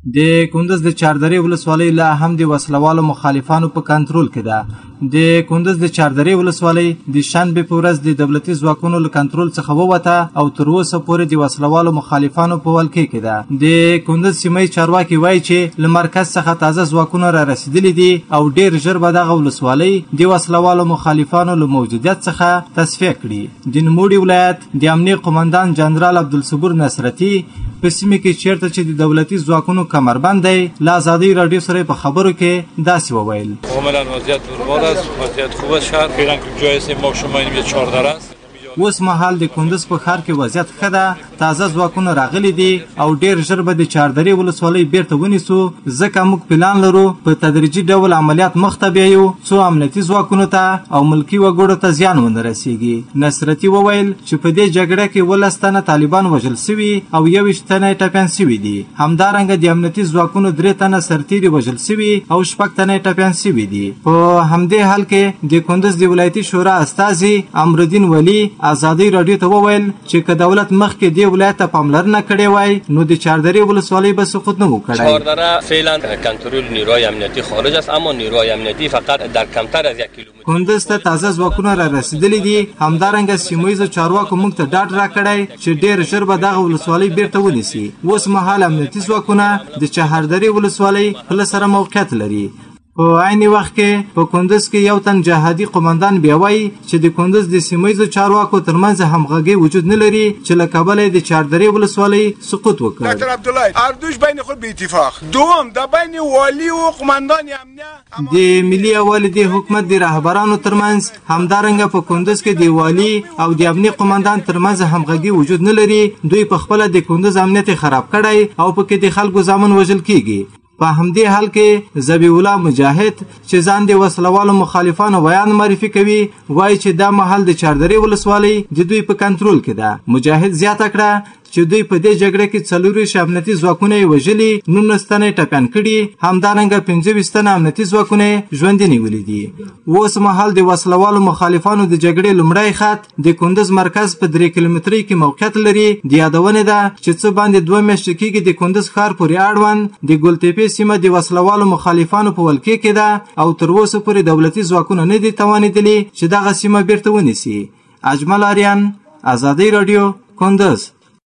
د کندز د چاردرې ولسوالۍ لا هم د وسلوالو مخالفانو په کنټرول کې ده. د کندز د چاردرې ولسوالۍ د شنبې په ورځ د دولتي ځواکونو له کنټرول څخه ووته او تر اوسه پورې د وسلوالو مخالفانو په ولکې کې ده. د کندز سیمې چارواکي وایي چې له مرکز څخه تازه ځواکونه را رسیدلي دي او ډېر ژر به دغه ولسوالۍ د وسلوالو مخالفانو له موجودیت څخه تصفیه کړي. د نوموړي ولایت د امنیه قومندان جنرال عبدالصبور نصرتي په سیمه کې چیرته چې د دولتي ځواکونو کمربند دی له ازادۍ راډیو سره په خبرو کې داسې وویل: کاملا وضعیت نرمال است، وضعیت خوب است. شهر فعلا که جای است ما شما این 14 است. اوس مهال د کندز په ښار کې وضعیت ښه ده. تازه ځواکونه راغلي دي او ډېر ژر به د چاردرې ولسوالۍ بیرته ونیسو، ځکه موږ پلان لرو په تدریجي ډول عملیات مخته بیایو څو امنیتي ځواکونو ته او ملکي وګړو ته زیان ونه رسیږي. نصرتي وویل چې په دې جګړه کې 12 تنه طالبان وژل سوي او 21 تنه ټپیان سوي دي. همدارنګه د امنیتي ځواکونو 3 تنه سرتیري وژل سوي او 6 تنه ټپیان سوي دي. په همدې حال کې د کندز د ولایتي شورا استازي امرالدین ولی ازادۍ راډیو ته وویل چې که دولت مخکې دې ولایت ته پاملرنه کړې وای نو د چاردرې ولسوالۍ به سقوط نه و کړی. چاردره فعلا کنترل نیروهای امنیتی خارج است، اما نیروهای امنیتی فقط در کمتر از 1 کیلومتر کندز ته تازه ځواکونه را رسیدلي دي. همدارنګه سیمهییزو چارواکو موږ ته ډاډ راکړی چې ډېر ژر به دغه ولسوالۍ بیرته ونیسي. اوس مهال امنیتي ځواکونه د چهاردرې ولسوالۍ پله سره موقعیت لري. په عین وخت کې په کندز کې یو تن جهادي قومندان بیا وایي چې د کندز د سیمهییزو چارواکو ترمنځ همغږي وجود نه لري چې له کبله د چاردرې ولسوالۍ سقوط وکړ. دکتر عبدالله اردوش بین خود به اتفاق دوم د بین والی او قومندان امنیه د ملي اوالی د حکومت د رهبرانو ترمنځ همدارنګه په کندز کې د والی او د امنیه قومندان ترمنځ همغږي وجود نه لري. دوی په خپل د کندز امنیت خراب کړی او په کې د خلکو ځامن وژل کیږي. په همدې حال کې ذبیح الله مجاهد چې ځان د وسلوالو مخالفانو بیان معرفي کوي وایي چې دا مهال د چاردرې ولسوالۍ د دوی په کنټرول کې ده. مجاهد زیاته کړه چې دوی په دې جګړه کې 4 امنیتي ځواکونه یې وژلي، 19 تنه ټپیان کړي، همدارنګه 25 تنه امنیتي ځواکونه ژوندي نیولي دي. اوس مهال د وسلوالو مخالفانو د جګړې لومړی خط د کندز مرکز په 3 کیلومترۍ کې موقعیت لري. د یادونه ده چې څه باندې 2 میاشتې کېږي د کندز ښار پورې اړوند د ګلتېپې سیمه د وسلوالو مخالفانو په ولکې کې ده او تر اوسه پورې دولتي ځواکونه نه دي توانېدلي چې دغه سیمه بیرته ونیسي. اجمل آریان، ازادۍ راډیو، کندز.